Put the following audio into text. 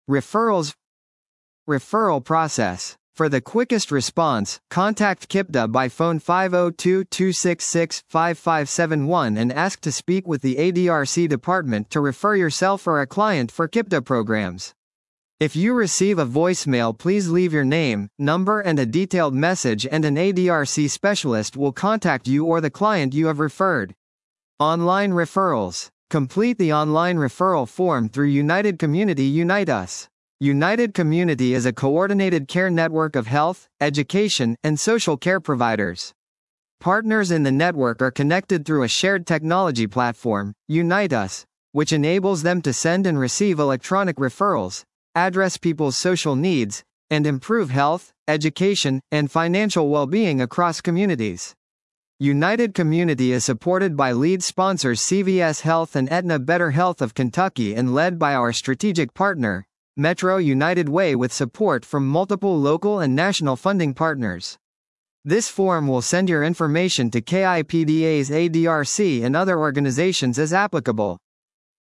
Referrals. Referral process. For the quickest response, contact KIPDA by phone 502-266-5571 and ask to speak with the ADRC department to refer yourself or a client for KIPDA programs. If you receive a voicemail, please leave your name, number and a detailed message, and an ADRC specialist will contact you or the client you have referred. Online referrals. Complete the online referral form through United Community Unite Us. United Community is a coordinated care network of health, education, and social care providers. Partners in the network are connected through a shared technology platform, Unite Us, which enables them to send and receive electronic referrals, address people's social needs, and improve health, education, and financial well-being across communities. United Community is supported by lead sponsors CVS Health and Aetna Better Health of Kentucky and led by our strategic partner, Metro United Way, with support from multiple local and national funding partners. This form will send your information to KIPDA's ADRC and other organizations as applicable.